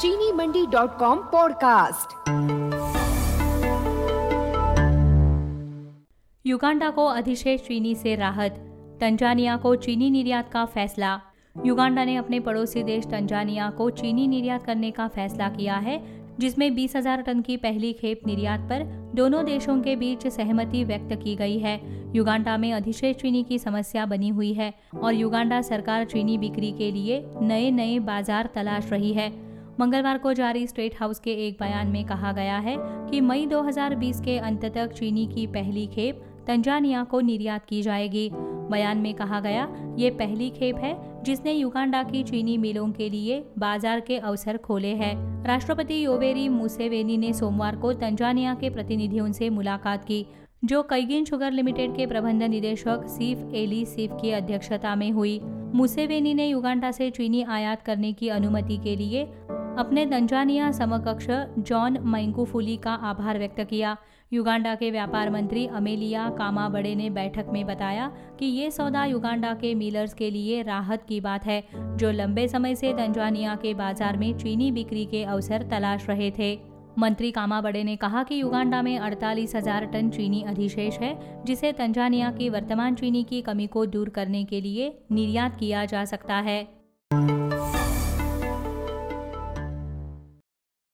चीनी मंडी.com podcast. Uganda को अधिशेष चीनी से राहत, तंजानिया को चीनी निर्यात का फैसला। युगांडा ने अपने पड़ोसी देश तंजानिया को चीनी निर्यात करने का फैसला किया है, जिसमें 20,000 टन की पहली खेप निर्यात पर दोनों देशों के बीच सहमति व्यक्त की गई है। युगांडा में अधिशेष चीनी की समस्या बनी हुई है और युगांडा सरकार चीनी बिक्री के लिए नए बाजार तलाश रही है। मंगलवार को जारी स्टेट हाउस के एक बयान में कहा गया है कि मई 2020 के अंत तक चीनी की पहली खेप तंजानिया को निर्यात की जाएगी। बयान में कहा गया, ये पहली खेप है जिसने युगांडा की चीनी मिलों के लिए बाजार के अवसर खोले हैं। राष्ट्रपति योवेरी मुसेवेनी ने सोमवार को तंजानिया के प्रतिनिधियों से मुलाकात की, जो कैगिन शुगर लिमिटेड के प्रबंध निदेशक सीफ एली सीफ की अध्यक्षता में हुई। मुसेवेनी ने युगांडा से चीनी आयात करने की अनुमति के लिए अपने तंजानिया समकक्ष जॉन मैंगुफुली का आभार व्यक्त किया। युगांडा के व्यापार मंत्री अमेलिया कामाबड़े ने बैठक में बताया कि ये सौदा युगांडा के मिलर्स के लिए राहत की बात है, जो लंबे समय से तंजानिया के बाजार में चीनी बिक्री के अवसर तलाश रहे थे। मंत्री कामाबड़े ने कहा कि युगांडा में 48,000 टन चीनी अधिशेष है, जिसे तंजानिया की वर्तमान चीनी की कमी को दूर करने के लिए निर्यात किया जा सकता है।